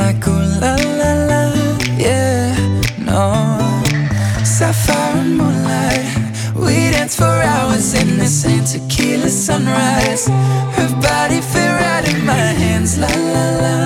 like ooh la la la, yeah, no. Sapphire and moonlight, we dance for hours in the same tequila sunrise. Her body fit right in my hands, la la la.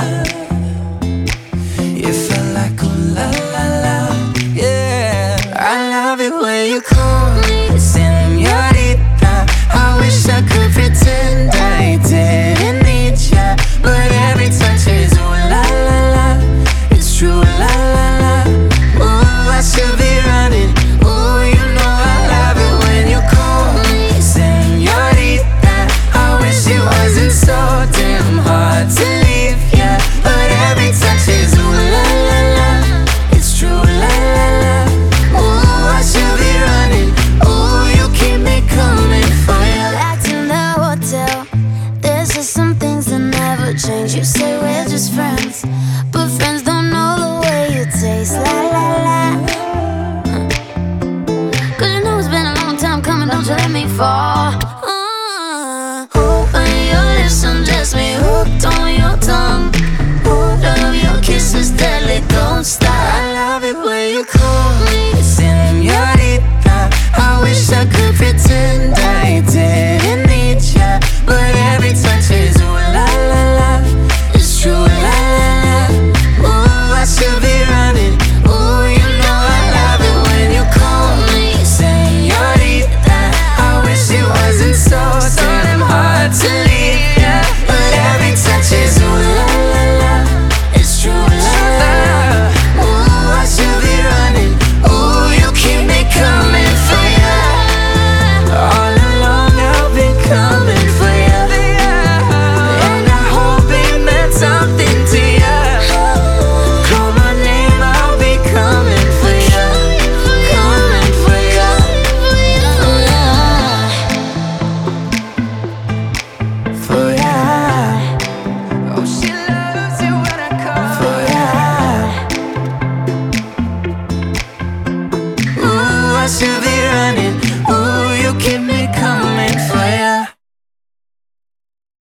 You felt like ooh la la la, yeah. I love it when you call me señorita. I wish I could pretend I didn't need ya, but every touch is ooh la la la. It's true, la la la. Ooh, I should be running. Ooh, you know I love it when you call me señorita. I wish it wasn't so damn hard to leave ya, but every touch is ooh la la la. It's true, la la la. Ooh, I should be running. Ooh, you keep me coming for ya. Back in the hotel, there's just some things that never change. You say we're just friends, but friends don't know the way you taste. La la la. Cause you know it's been a long time coming, don't you let me fall. When your lips undress me, hooked on your tongue. Ooh, love your kisses deadly, don't stop. I love it when you call me señorita. I wish I could pretend I didn't need ya, but every touch is ooh la la la. It's true, la la la. Ooh, I should be running. Ooh, you know I love it when you call me señorita. I wish it wasn't so damn hard to leave ya, but every touch is ooh la la la. It's true, la la la. Ooh, I should be running. Ooh, you keep me coming for ya. All along I've been coming for ya, and I hope it meant something to ya. Call my name, I'll be coming for ya, coming for ya, for ya. Oh, she loves it when I call for ya. Ooh, I should be running. Ooh, you keep